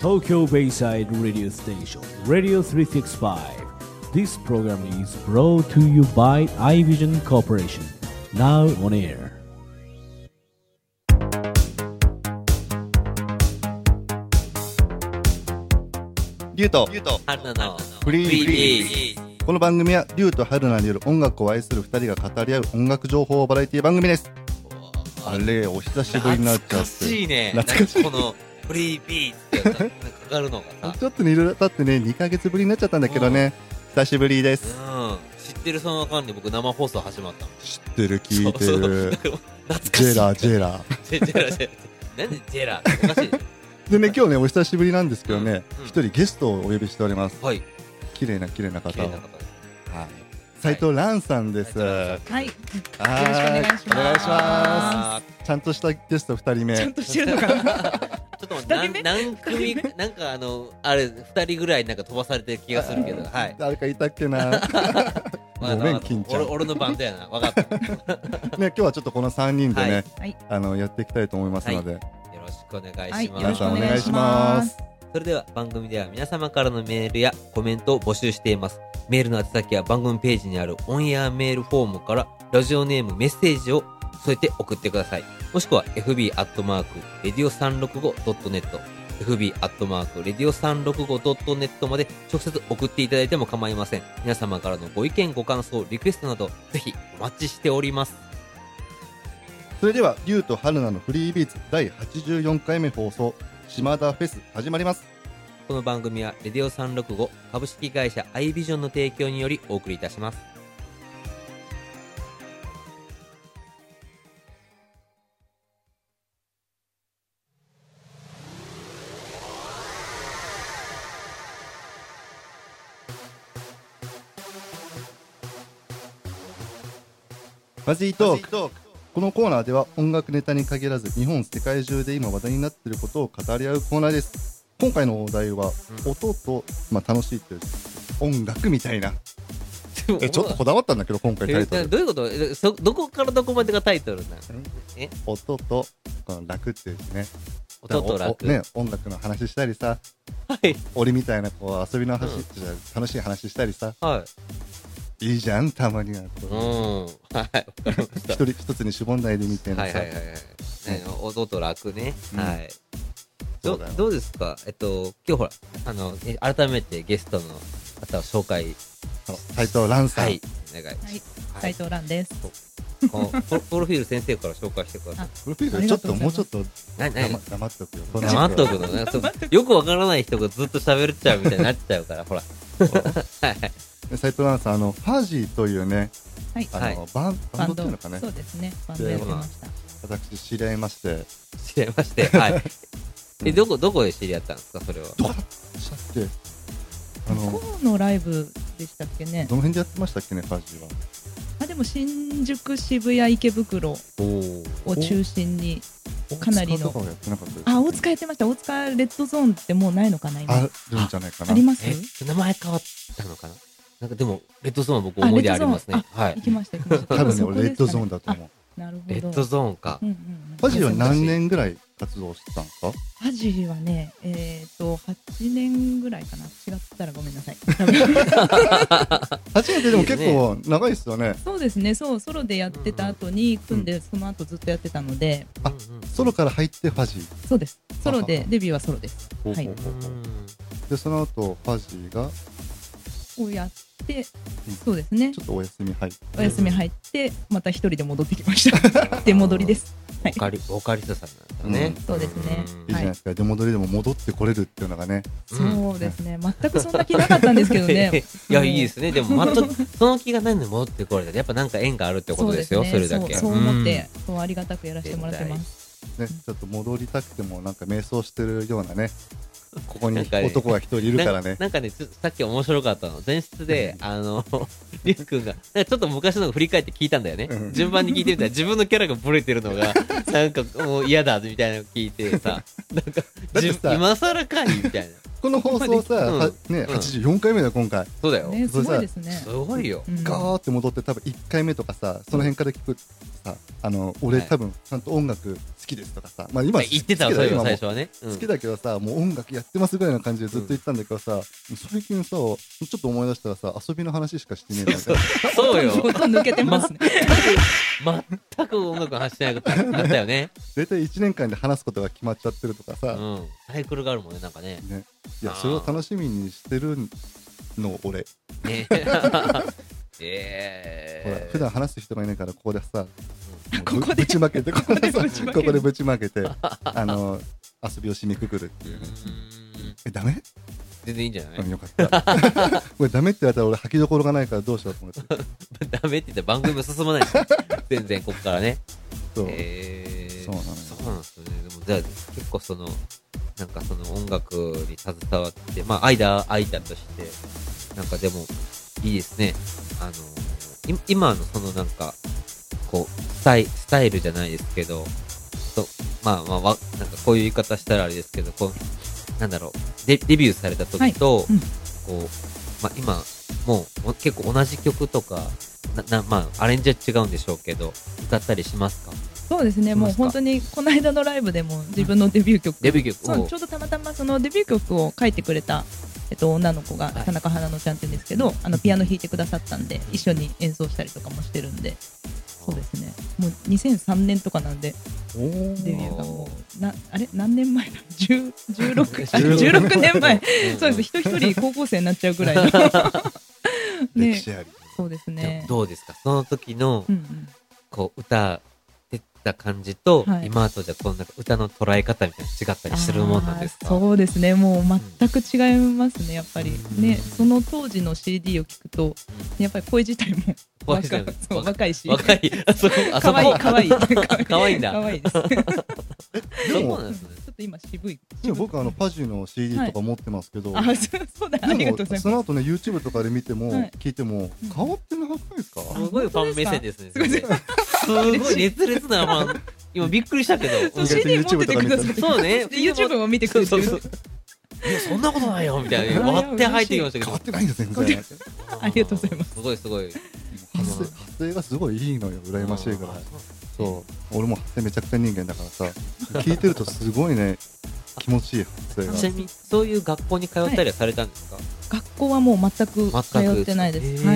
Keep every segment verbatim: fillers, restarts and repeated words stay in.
Tokyo Bayside Radio Station, Radio three sixty-five. This program is brought to you by iVision Corporation. Now on air. リュウと春菜のフリーフリー。この番組はリュウと春菜による音楽を愛するふたりが語り合う音楽情報バラエティ番組です。あれお久しぶりになっちゃって。 懐かしいね。 懐かしい。 このフリービーってやつなんかかかるのがさちょっとねいろいろ経ってねにかげつぶりになっちゃったんだけどね、うん、久しぶりです。 うん、知ってるその間に僕生放送始まったの。 知ってる聞いてる。 そうそう懐かしい。 ジェラジェラジェラジェラなんでジェラおかしい。 でね今日ねお久しぶりなんですけどね一、 うん、 人ゲストをお呼びしております。 はい。 綺麗な綺麗な方を。 綺麗な方です。 はい。斉藤蘭さんです。 はい。よろしくお願いします。 お願いします。ちゃんとしたゲストふたりめ。 ちゃんとしてるのかな。 ちょっと何何組なんかあのあれふたりぐらいなんか飛ばされてる気がするけど、はい。 誰かいたっけな。ごめん金ちゃん。 俺俺の番だよな。分かった。 ね今日はちょっとこのさんにんでね、 はい、 あのやっていきたいと思いますので、はい、 よろしくお願いします。 はい、 皆さんお願いします。 それでは番組では皆様からのメールやコメントを募集しています。メールの宛先は番組ページにあるオンエアメールフォームからラジオネームメッセージを添えて送ってください。もしくは エフビー アットマーク レディオ さんろくご ドットネット エフビー アットマーク レディオ さんろくご ドットネットまで直接送っていただいても構いません。皆様からのご意見ご感想リクエストなどぜひお待ちしております。 それではリュウと春菜のフリービーツだいはちじゅうよんかいめ放送島田フェス始まります。 この番組はレディオさんろくご株式会社アイビジョンの提供によりお送りいたします。 ファジートーク。このコーナーでは音楽ネタに限らず日本世界中で今話題になっていることを語り合うコーナーです。今回のお題は、うん、音と、まあ、楽しいっていう音楽みたいなえちょっとこだわったんだけど今回タイトルどういうことえそどこからどこまでがタイトルなのえ音とこの楽っていうね音と楽ね音楽の話したりさ、 はい、 俺みたいなこう遊びの話、うん、楽しい話したりさ、 はい、 いいじゃんたまにはうんはい一人一つに絞んないでみたいなさ、 はいはいはいはい、ね、音と楽ね、うん、はいど, どうですか、えっと、今日ほらあの改めてゲストの方を紹介斉藤蘭さん、はい、 お願いします。 斉藤蘭です。 このプロフィール先生から紹介してください。 プロフィールちょっともうちょっと黙っとくよ。 黙っとくのね。よくわからない人がずっと喋っちゃうみたいになっちゃうからほら。 斉藤蘭さんあのファジーというね、 はい、 あの、はい、バンバンドっていうのかね。 そうですね。バンドやってました。 私知り合いまして。 知り合いましてはい。えどこどこで知り合ったんですかそれは。 どこでしたっけ。 あのこのライブでしたっけね。 どの辺でやってましたっけねファジーは。 あでも新宿渋谷池袋を中心にかなりのあ大塚やってました。大塚レッドゾーンってもうないのかな今。 あるんじゃないかな。 あります。 え名前変わったのかな。なんかでもレッドゾーンは僕思い出ありますね。 はい行きました行きました。 多分ねレッドゾーンだと思う。 なるほど。 レッドゾーンか。 うんうんうん、 ファジーは何年ぐらい活動してたんですか。 ファジーはねえっ、ー、とはちねんぐらいかな。違ったらごめんなさい。 はちねんってでも結構長いですよね。 そうですね。そうソロでやってた後に組んで、うん、その後ずっとやってたので、 あソロから入ってファジー。 そうですソロでデビューはソロです。 はい。でその後ファジーがをやって、そうですね。 ちょっとお休み入ってお休み入ってまた一人で戻ってきました出戻りです。 ボーカリボーカリストさんなんだね、 うん、そうですね。 いいじゃないですか、はい、出戻りでも戻ってこれるっていうのがね。 そうですね、うん、全くそんな気なかったんですけどねいやいいですね。でも全くその気がないのに戻ってこれたやっぱなんか縁があるってことですよ。 そ, す、ね、それだけそう、そう思って、うん、そうありがたくやらせてもらってますね。ちょっと戻りたくてもなんか迷走してるようなねここに男が一人いるからね。 なんかねさっき面白かったの前室であのリュウ君がちょっと昔の振り返って聞いたんだよね、うん、順番に聞いてみたら自分のキャラがブレてるのがなんかもう嫌だみたいなの聞いてさなんか今更かいみたいな。 この放送さ、うんね、はちじゅうよんかいめだ今回。 そうだよ、 ね、すごいですね。 すごいよ、 うん、 ガーって戻って多分いっかいめとかさその辺から聞くさあの俺、はい、多分ちゃんと音楽好きですとかさ、まあ今言ってたわ、そういえば最初はね。 好きだけどさ、もう音楽やってますぐらいな感じでずっと言ったんだけどさ、最近さ、ちょっと思い出したらさ、遊びの話しかしてねえなみたいな。 そうよ。 ほとんど抜けてますね。 全く音楽の話してないことあったよね。 大体いちねんかんで話すことが決まっちゃってるとかさ、 うん。サイクルがあるもんね、なんかね。 ね、いや、それを楽しみにしてるの、俺。 ねえほら、普段話す人がいないから、ここでさ、 ここでぶちまけて、ここでここでぶちまけるここでぶちまけて、あの、遊びを締めくくるっていうね。え、ダメ？ 全然いいんじゃない？ うん、よかった。これダメって言われたら俺吐きどころがないからどうしようと思って。 ダメって言ったら番組も進まないですよ。全然ここからね。 そう。 えー、 そうなのよ。 そうなんですよね。でもじゃあ結構そのなんかその音楽に携わってまあ間間としてなんかでもいいですね。あのい今のそのなんかこうスタイスタイルじゃないですけど、とまあまあわなんかこういう言い方したらあれですけどこうなんだろうデデビューされた時と、はいうん、こうまあ今もう結構同じ曲とかななまあアレンジは違うんでしょうけど歌ったりしますか？ そうですね、もう本当にこの間のライブでも自分のデビュー曲、 デビュー曲そうちょうどたまたまそのデビュー曲を書いてくれた、えっと、女の子が田中花乃ちゃんって言うんですけど、はい、あのピアノ弾いてくださったんで一緒に演奏したりとかもしてるんで、そうですね、もうにせんさんねんとかなんでデビューがもうなあれ何年前だじゅう じゅうろく, じゅうろくねんまえそうです、人一人高校生になっちゃうぐらいのね、歴史あり。 そうですね。 どうですかその時の、 うんうん、 こう歌出た感じと、 はい、 今とじゃこうなんか歌の捉え方みたいな違ったりするもんなんですか？ そうですね、もう全く違いますね、やっぱりね。その当時の シーディー を聞くと、やっぱり声自体も若, そう若いし、 若い、あそこ、あそこ、 かわいい、かわいい、 かわいいんだ。 かわいいです。 でも、 そうなんですね。 ちょっと今渋い。 でも僕あのパジの シーディー とか持ってますけど、 はい、あ、そうだ、ありがとうございます。 その後ね YouTube とかで見ても、はい、聞いても変わってなかったですか？ すごいファン目線ですね。すごい、すごい熱烈なファン。今びっくりしたけど。 シーディー 持っててくださって。 そうね。 YouTube も見てくれてる。 いやそんなことないよみたいな割って入ってきましたけど。 変わってないんですね。全然。 ありがとうございます。 すごいすごい。 発声発声がすごいいいのよ、羨ましいぐらい。そう、俺も発声めちゃくちゃ人間だからさ、聞いてるとすごいね気持ちいい発声が。 ちなみにそういう学校に通ったりはされたんですか？ 学校はもう全く通ってないです。はい。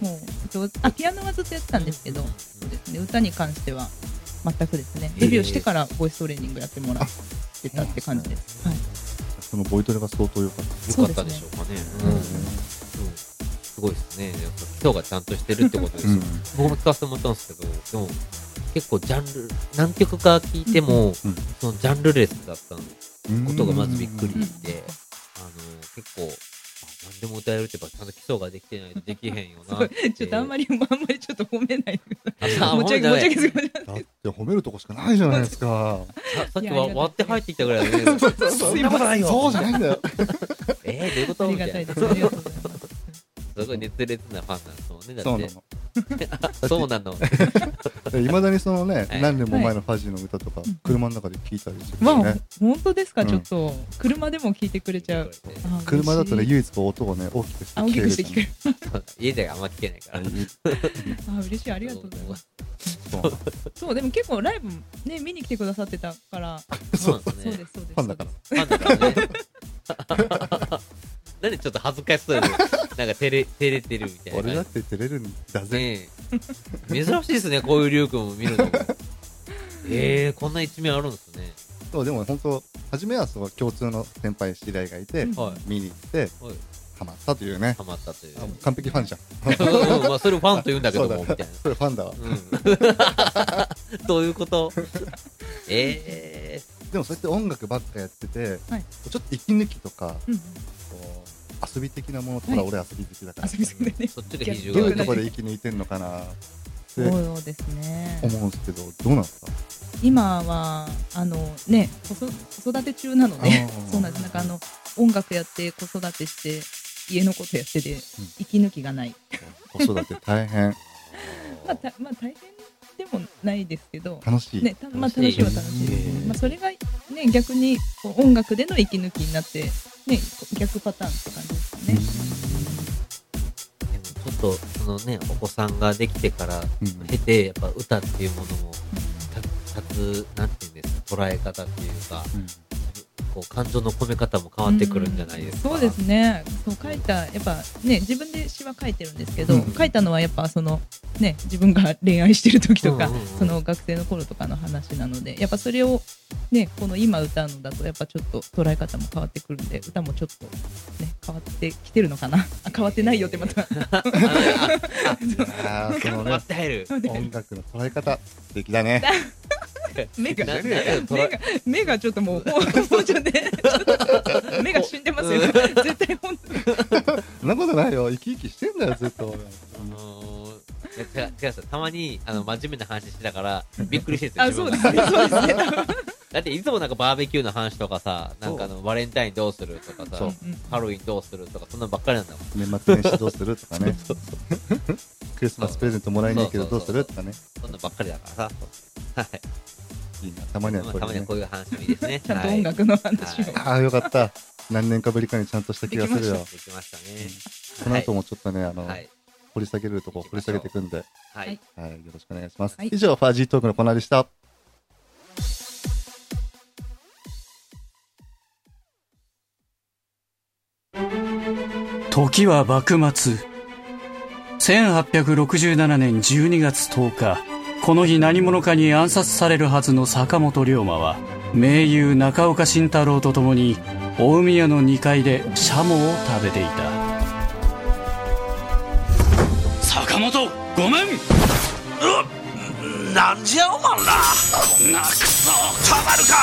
もうあピアノはずっとやってたんですけど、そうですね、歌に関しては全くですね。デビューしてからボイストレーニングやってもらってたって感じです。はい。 そのボイトレが相当良かった。 良かったでしょうかね。すごいですね。やっぱ基礎がちゃんとしてるってことですよ。僕も聞かせてもらったんですけど、でも結構ジャンル何曲か聞いてもそのジャンルレスだったことがまずびっくりで、あの結構何でも歌えるってやっぱちゃんと基礎ができてないとできへんよな。 ちょっとあんまりあんまりちょっと褒めないでください。 持ち上げ持ち上げすぎだって褒めるとこしかないじゃないですか。 さっきは割って入ってきたぐらいだね。 そんなことないよ。そうじゃないんだよ。 えー、どういうこと？ ありがたいです。ありがとうございます。 すごい熱烈なファンなんですもんね。 そうなの。そうなの。 いまだにそのね、何年も前のファジーの歌とか車の中で聴いたりするよね。 本当ですか？ちょっと車でも聴いてくれちゃう。 車だとね、唯一音をね大きくして大きくして聞ける。 家ではあんま聞けないから。 あ、嬉しい、ありがとうございます。そう、でも結構ライブね見に来てくださってたから。 そうですそうです。 ファンだから。 ファンだからね。なんでちょっと恥ずかしそうでなんか照れ照れてるみたいな。 俺だって照れるんだぜ。 珍しいですね、こういうリュウ君も見るのも。えー、こんな一面あるんですね。 そう、でも本当初めはその共通の先輩知り合いがいて、見に行ってハマったというね。 ハマったという。 完璧ファンじゃん。 まあそれをファンと言うんだけどもみたいな。 それファンだわ。 どういうこと？えー。でもそうやって音楽ばっかやってて、ちょっと息抜きとか。遊び的なものとか、俺遊び好きだから、 遊び好きでね、 そっちが比重どういうところで息抜いてんのかなって思うんですけど、どうなんですか？ 今はあのね子育て中なので、そうなんです。なんかあの音楽やって子育てして家のことやってで息抜きがない。 子育て大変。 まあたまあ大変でもないですけど、 楽しい。 ね、まあ楽しいは楽しいです。まあそれがね逆に音楽での息抜きになって。ね、逆パターンって感じですかね。 でもちょっとそのねお子さんができてから経て、やっぱ歌っていうものもたつ、なんていうんですか、捉え方っていうか、 うんこう感情の込め方も変わってくるんじゃないですか。 そうですね。そう書いた、やっぱね、自分で詩は書いてるんですけど、 うん書いたのはやっぱそのね、自分が恋愛してる時とか、 うんうんうんその学生の頃とかの話なので、やっぱそれをね、この今歌うのだとやっぱちょっと捉え方も変わってくるんで、歌もちょっとね変わってきてるのかな。あ、変わってないよってまた。 あーそのね割って入る。 音楽の捉え方素敵だね。 目がなな目捉えが目がちょっともうもうもうちょっとね、目が死んでますよ。絶対本当。 そんなことないよ、生き生きしてんだよずっと。 あのー、いや違う違うさたまにあの真面目な話してたからびっくりしてるあ、そうですね。そうですね。 だっていつもなんかバーベキューの話とかさ、なんかあのバレンタインどうするとかさそう、 ハロウィンどうするとかそんなのばっかりなんだもん。 年末年始どうするとかね。クリスマスプレゼントもらえないけどどうするとかね。 そんなばっかりだからさ。はい。 いいな、たまにはまあこれねたまにはこ。ういう話もいいですね。 ちゃんと音楽の話を。 はいああよかった。何年かぶりかにちゃんとした気がするよ。 できましたね。 この後もちょっとね、あの、 はい。 掘り下げるとこ掘り下げていくんで、 はい。 はい、よろしくお願いします。 はい以上、ファージートークのコーナーでした。 時は幕末。せんはっぴゃくろくじゅうななねんじゅうにがつとおか、この日何者かに暗殺されるはずの坂本龍馬は、名優中岡慎太郎と共に、大宮のにかいでシャモを食べていた。坂本、ごめん。 なんじゃおまんら、こんなクソたまるか。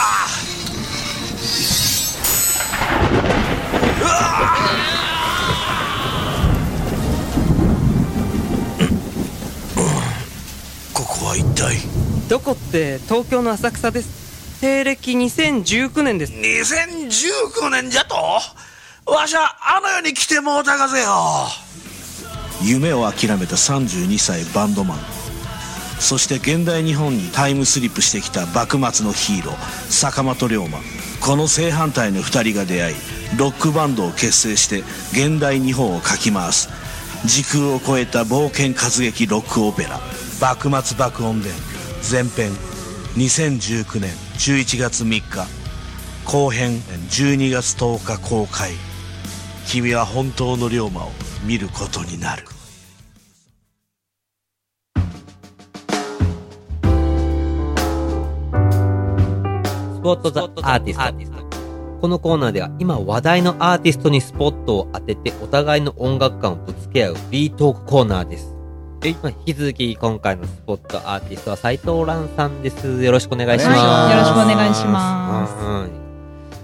うわここは一体。 どこって東京の浅草です。西暦にせんじゅうきゅうねんです。 にせんじゅうきゅうねんじゃと。わしゃあの世に来てもうたがぜよ。夢を諦めたさんじゅうにさいバンドマン、そして現代日本にタイムスリップしてきた幕末のヒーロー坂本龍馬。この正反対のふたりが出会い、ロックバンドを結成して現代日本をかき回す時空を超えた冒険活劇ロックオペラ、幕末爆音伝前編、にせんじゅうきゅうねんじゅういちがつみっか、後編じゅうにがつとおか公開。君は本当の龍馬を見ることになる。 スポットザアーティスト。このコーナーでは今話題のアーティストにスポットを当ててお互いの音楽感をぶつけ合うフリートークコーナーです。まあ、引き続き今回のスポットアーティストは斉藤蘭さんです。よろしくお願いします。 はい、よろしくお願いします。 うんうん、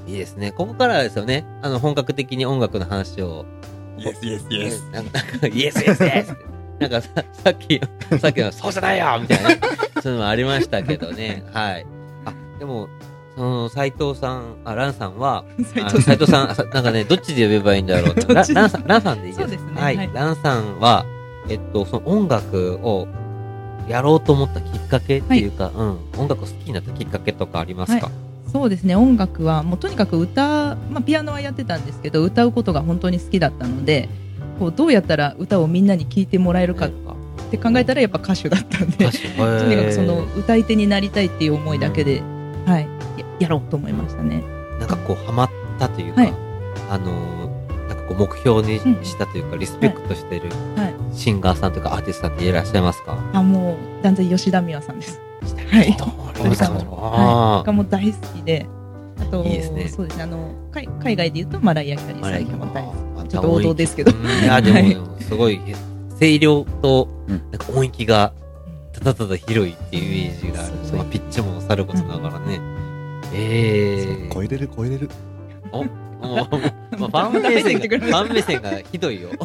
いいですね。ここからはですよね、あの本格的に音楽の話を。 イエスイエスイエス。 なんか、イエスイエスイエスなんかさ、さっき、さっきの、そうじゃないよみたいな、そういうのもありましたけどね。はい。あ、でも、その、斉藤さん、あ、ランさんは、斉藤さん、斉藤さんあさなんかね、どっちで呼べばいいんだろう。ラランさん、ランさんでいいです。 そうですね。 はい。 はいランさんは、えっと、その音楽をやろうと思ったきっかけっていうか、うん、音楽を好きになったきっかけとかありますか？ はい、そうですね。音楽はもうとにかく歌、まあ、ピアノはやってたんですけど、歌うことが本当に好きだったので、こうどうやったら歌をみんなに聴いてもらえるかって考えたらやっぱ歌手だったんで、とにかくその歌い手になりたいっていう思いだけで、うん、はい、や、やろうと思いましたね。 なんかこうハマったというか、はい、あのー、なんかこう目標にしたというか、うん、リスペクトしてるシンガーさんというかアーティストさんっていらっしゃいますか？ あ、もう断然吉田美和さんです。はい。吉田美和がもう大好きで、あと、いいですね、そうですね、あの海海外で言うとマライア・キャリーさんも大好き。ちょっと王道ですけど。 いやでもすごい声量となんか音域がただただ広いっていうイメージがある。そのピッチもさることながらね。ええ。 超えれる超えれる。 お。もう、まあ、ファン目線が、ファン目線がひどいよ。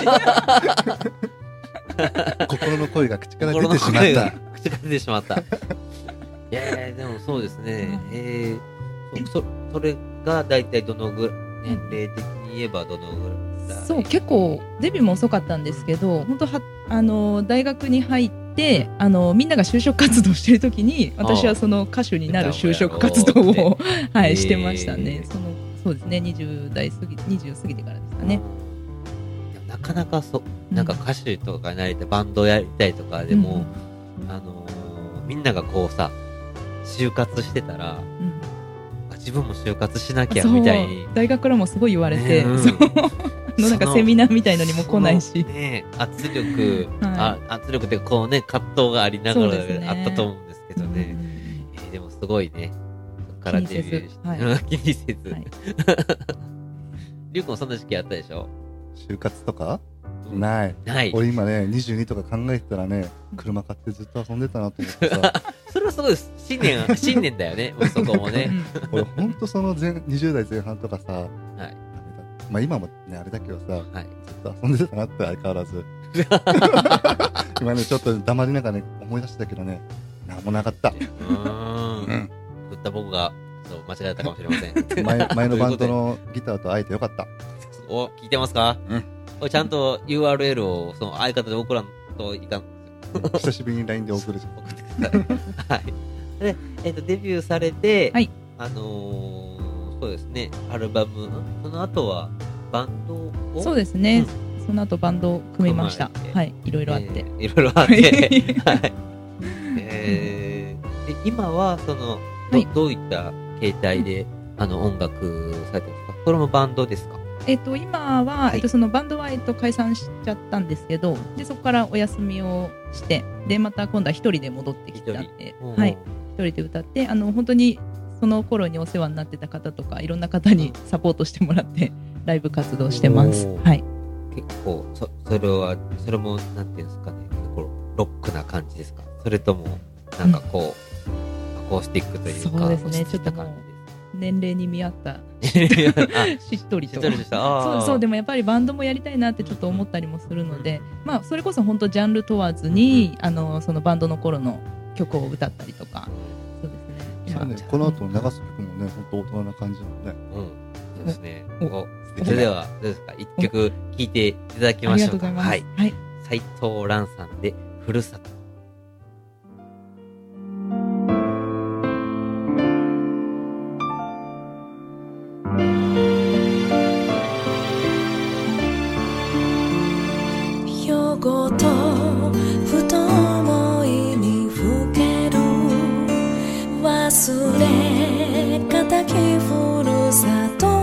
心の声が口から出てしまった。 口から出てしまった。いやでもそうですね。えー、そ、それが大体どのぐらい、年齢的に言えばどのぐらい？ そう結構デビューも遅かったんですけど、本当はあの大学に入ってあのみんなが就職活動してる時に私はその歌手になる就職活動をはいしてましたね。そのそうですね、にじゅう代過ぎにじゅう過ぎてからですかね。 なかなかそうなんか歌手とかになりたい、バンドやりたいとかでも、うん、あのー、みんながこうさ就活してたら、 うんあ自分も就活しなきゃみたいにそう大学からもすごい言われて、 ねうんそうのなんかセミナーみたいのにも来ないしそのね、圧力、 はあ圧力ってこうね葛藤がありながらそうですねあったと思うんですけどね、 うんえーでもすごいねそっからデビューして気にせずは気にせず、 はいりゅうくんもそんな時期あったでしょ？ 就活とかうんない。 ない。 俺今ね、にじゅうにとか考えてたらね、車買ってずっと遊んでたなと思ってさ、 それはすごい新年新年だよねもうそこもね。 俺ほんとその前にじゅう代前半とかさ、 はいまあ今もね、あれだけどさ、 はい。 ずっと遊んでたなって相変わらず。今ね、ちょっと黙りながらね、思い出したけどね、なんもなかった。 うーん。 うん振った僕がそう間違えたかもしれません。 前前のバンドというのギターと会えてよかった。 ことでお聞いてますか？ うんこれちゃんと ユーアールエル をその相方で送らんといかん。 久しぶりに ライン で送るじゃん。 送ってください。はい。で、えっ、と、デビューされて、 はいあのー、そうですね、アルバム、その後はバンドをそうですね、その後バンドを組みました組まれてはいいろいろあって、 えーいろいろあって、はい。えー、で今は、その、ど,、 はいどういった形態で、あの、音楽されてるんですか？それもバンドですか？ えっと今は、 はいえっとそのバンドはえっと解散しちゃったんですけど、でそこからお休みをしてでまた今度は一人で戻ってきたんで、 うんはい、一人で歌ってあの本当にその頃にお世話になってた方とかいろんな方にサポートしてもらってライブ活動してます。 おーはい。 結構、そ、それは、それも、なんていうんですかね、結構ロックな感じですか？それとも、なんかこう、アコースティックというか、 そうですね落ち着いた感年齢に見合ったじですか？あ、 しっとりと。 しっとりとした。あーそうそうでもやっぱりバンドもやりたいなってちょっと思ったりもするので、まあそれこそ本当ジャンル問わずに、あのそのバンドの頃の曲を歌ったりとか、そうですね。 そうね、この後流す曲もね、ほんと大人な感じなのね。 うん。そうですね。 おおそれでは、どうですか？一曲聴いていただきましょうか。 ありがとうございます。 はい。 はい。 斉藤蘭さんで、ふるさと。 夜ごとふと思いにふける忘れがたきふるさと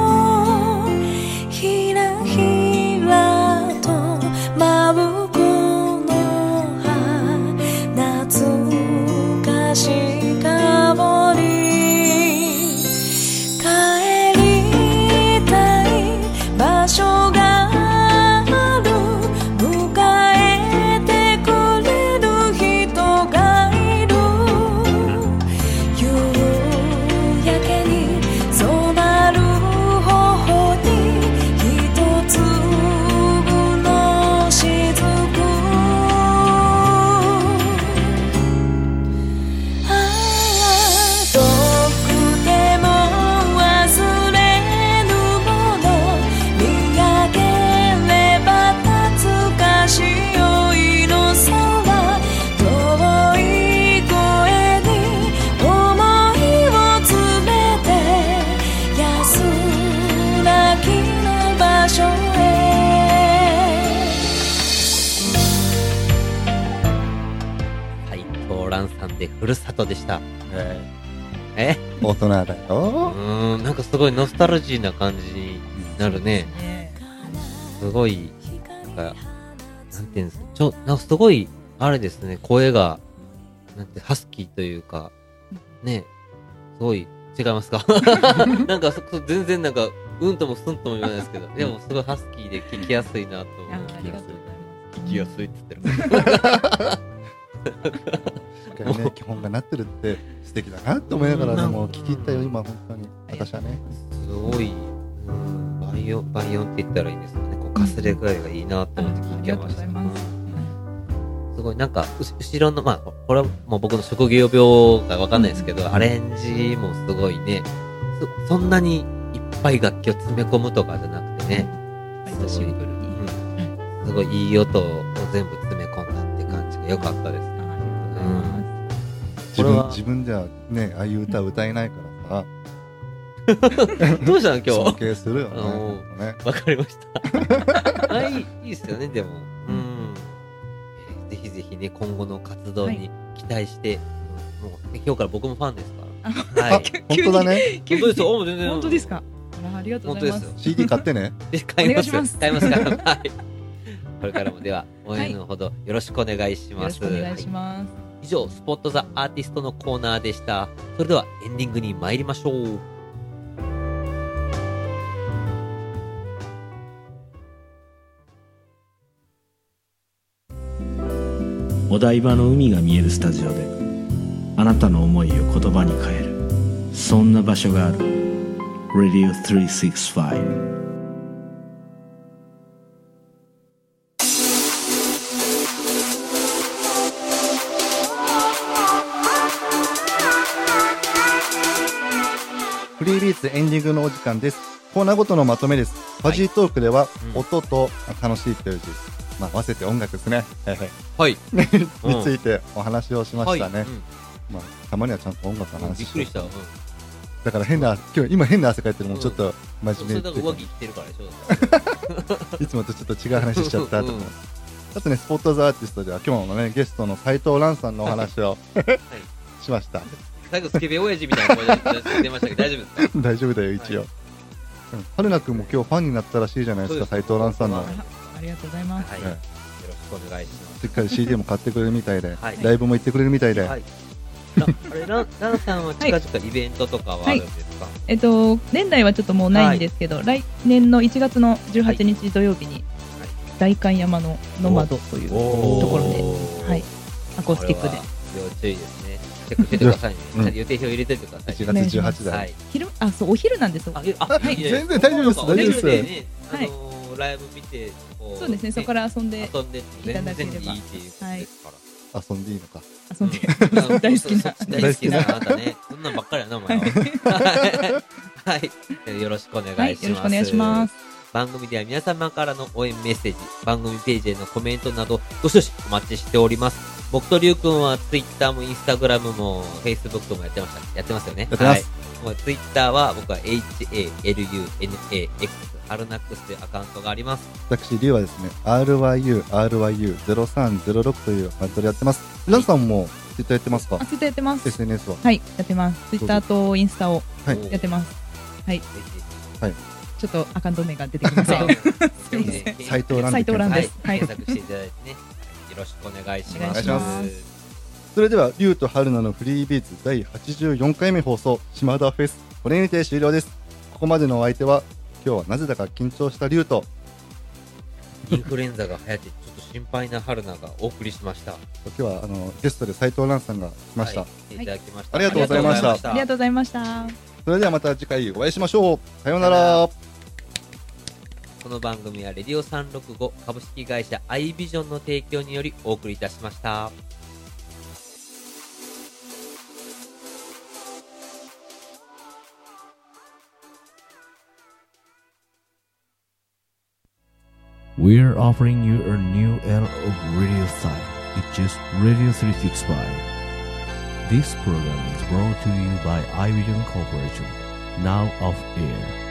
ひらひらと舞うこの葉懐かし香り帰りたい場所がでふるさとでした。 ええー大人だうよ。 ーん、なんかすごいノスタルジーな感じになるね。 ねすごい、なんか、なんていうんですか、ちょ、なんかすごい、あれですね、声が、なんて、ハスキーというか、ね、すごい、違いますか？なんかそこ、全然なんか、うんともすんとも言わないですけど、でもすごいハスキーで聞きやすいなと思う。 あありがとうございます。 聞きやすいって言ってる。 しっかりね、基本がなってるって素敵だなって思いながらね、 うんもう聞き入ったよ、今、本当に。私はね。 すごい、うん、倍音、倍音って言ったらいいんですかね。こう、かすれ具合がいいなと思って聞いありがとうてました。 ございます。 すごい、なんか、うし後ろの、まあ、これはもう僕の職業病がわかんないですけど、アレンジもすごいね、そ、そんなにいっぱい楽器を詰め込むとかじゃなくてね、 割とシンプルに。 うん、すごいいい音を全部詰め込んだって感じが良かったですね。 自分これは自分じゃね、ああいう歌歌えないからさ、 どうしたの今尊日。 敬するよね。 あのーほんとねわかりました。あ、いい、いいですよね、でも。うん。えーぜひぜひね、今後の活動に期待して、 もう、ね、今日から僕もファンですから。はい。 本当だね。 本当ですよ。全然本当ですか。あら、ありがとうございます。 シーディー 買ってね。 買います。 お願いします買いますから。はい。これからもでは応援のほどよろしくお願いします。 よろしくお願いします。 以上、スポットザアーティストのコーナーでした。それではエンディングに参りましょう。 お台場の海が見えるスタジオであなたの思いを言葉に変える、そんな場所がある。 ラディオさんびゃくろくじゅうご。 フリービーツエンディングのお時間です。コーナーごとのまとめです。ファジートークでは、 うん音と楽しいという字、まあ、合わせて音楽ですね。はいはい。 はい。 についてお話をしましたね。 はい。うんまあ、たまにはちゃんと音楽の話しびっくりした。うん。 だから変な、今日今変な汗かいてるのもちょっと真それ面目っていうだから上着着てるからでしょ。 いつもとちょっと違う話しちゃったとか、 うんあとね、スポットザアーティストでは今日のねゲストの斉藤蘭さんのお話をしました。 最後スケベ親父みたいな声で出ましたけど大丈夫ですか？ 大丈夫だよ一応。うん春菜くんも今日ファンになったらしいじゃないですか、斉藤蘭さんの。 はいありがとうございます。 はい。 はいよろしくお願いします。 しっかり シーディー も買ってくれるみたいで、 はいライブも行ってくれるみたいで、 はい。らあれランランさんは近々イベントとかはあるんですか？ えっと、年内はちょっともうないんですけど、来年のいちがつのじゅうはちにち土曜日に、代官山のノマドというところで、はい、アコースティックで。 要注意ですね。チェックしててくださいね。 うんちゃんと予定表入れておいてください。 いちがつじゅうはちだ、 はい。 昼、あ、そう、お昼なんですよ。 あ、えあ、 はいいいね全然大丈夫ですそうか大丈夫ですお昼でね、あはいのーライブ見て、こそうですね、そこから遊んで、 遊んでいただ全然いいければっていうことですから。 遊んでいいのか。 遊んで、 うん大好きな。 大好きなあなたね。そんなんばっかりやな、お前は。はい。よろしくお願いします。 はい、よろしくお願いします。 番組では皆様からの応援メッセージ、番組ページへのコメントなど、どしどしお待ちしております。僕とりゅうくんは Twitter も Instagram も Facebook もやってました。やってますよね。 やってますはい。もう Twitter は僕は エイチエーエルユーエヌエーエックス ハルナックスというアカウントがあります。 私、リュウはですね、アールワイユーアールワイユーゼロさんゼロろく というハンドルやってます。ランさんも Twitter やってますか？ あ、ツイッターやってます。 エスエヌエス は。 はい、やってます。ツイッターとインスタをはいやってます。はい。 はいちょっとアカウント名が出てきません。 ぜすいませんひ斉藤蘭斉藤蘭はいです。はい。 検索していただいてね。よろしくお願いします。 お願いしますそれでは、リュウと春菜のフリービーツだいはちじゅうよんかいめ放送、島田フェス。これにて終了です。ここまでのお相手は、今日はなぜだか緊張したリュウと、 インフルエンザが流行ってちょっと心配な春菜がお送りしました。 今日はあのゲストで斉藤蘭さんが来ました。 はい、来ていただきました。 ありがとうございましたありがとうございました。 それではまた次回お会いしましょう。さようなら。 この番組はレディオさんろくご株式会社アイビジョンの提供によりお送りいたしました。 We're offering you a new era of radio style. It's just Radio three sixty-five. This program is brought to you by iVision Corporation. Now off air.